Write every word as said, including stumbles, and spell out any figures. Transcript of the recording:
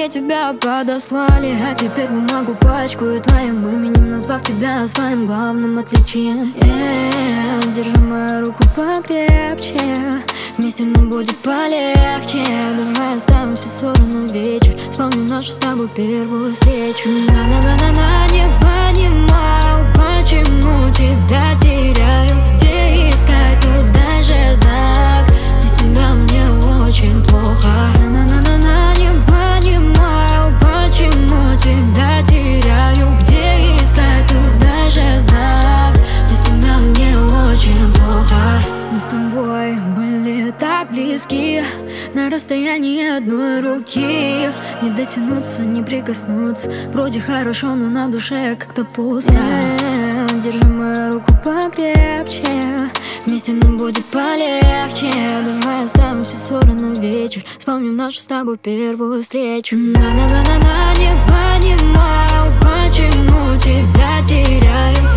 мне тебя подослали, а теперь бумагу пачкаю твоим именем, назвав тебя своим главным отличием. Yeah, держи мою руку покрепче, вместе нам будет полегче. Давай оставим все ссоры на вечер, вспомним нашу с тобой первую встречу. На-на-на-на-на, не понимаю, почему тебя теряю. Где искать тут даже знак, без тебя мне очень плохо. На-на-на-на-на, не понимаю, почему тебя теряю. Где искать тут даже знак, без тебя мне очень плохо. Мы с тобой были так близки, на расстоянии одной руки. Не дотянуться, не прикоснуться, вроде хорошо, но на душе как-то пусто. Yeah, держи мою руку покрепче, вместе нам будет полегче. Давай оставим все ссоры на вечер, вспомним нашу с тобой первую встречу. На-на-на-на-на, не понимаю, почему тебя теряю.